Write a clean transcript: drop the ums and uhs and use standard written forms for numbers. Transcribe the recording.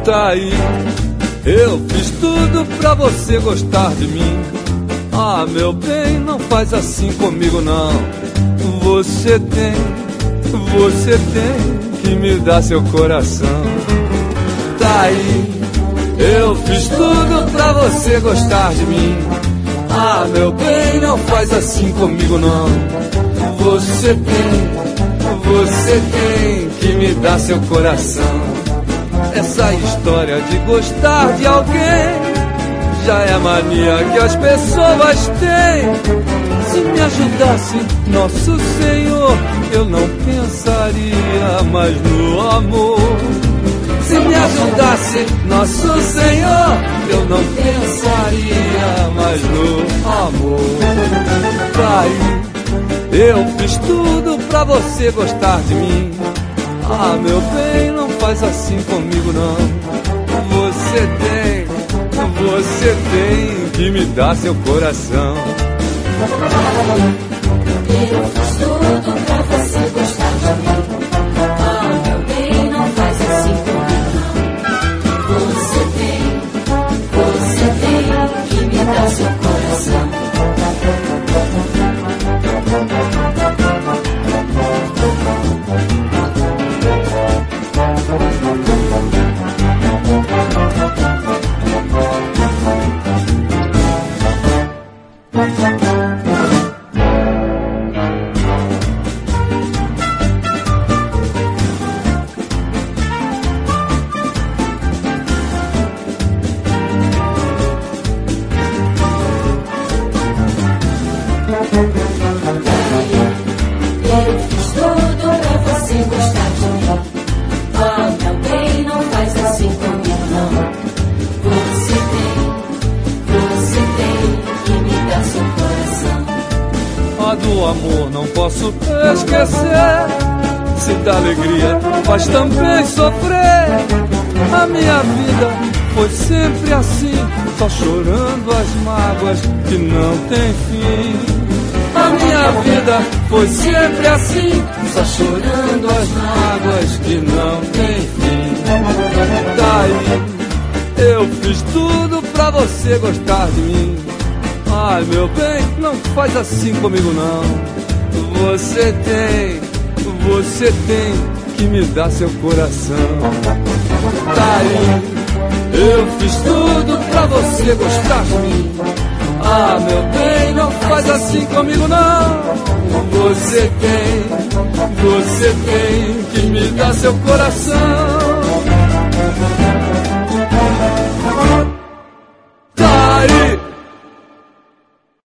Tá aí, eu fiz tudo pra você gostar de mim. Ah, meu bem, não faz assim comigo não. Você tem que me dar seu coração. Tá aí, eu fiz tudo pra você gostar de mim. Ah, meu bem, não faz assim comigo não. Você tem que me dar seu coração. Essa história de gostar de alguém já é a mania que as pessoas têm. Se me ajudasse Nosso Senhor, eu não pensaria mais no amor. Se me ajudasse Nosso Senhor, eu não pensaria mais no amor. Tá aí, eu fiz tudo pra você gostar de mim. Ah, meu bem, não faz assim comigo não. Você tem que me dar seu coração. Eu fiz tudo pra você gostar de mim. Ah, meu bem, não faz assim comigo não. Você tem que me dar seu coração. Eu fiz tudo pra você gostar de mim. Ah, meu bem, não faz assim comigo não. Você tem que me dar seu coração. Ah, do amor não posso esquecer. Se dá alegria, mas também sofrer. A minha vida foi sempre assim, só chorando as mágoas que não tem fim. A minha vida foi sempre assim, só chorando as mágoas que não tem fim. Daí, eu fiz tudo pra você gostar de mim. Ai, meu bem, não faz assim comigo não. Você tem que me dar seu coração. Daí, eu fiz tudo pra você gostar de mim. Ah, meu bem, não faz assim comigo não. Você tem que me dar seu coração.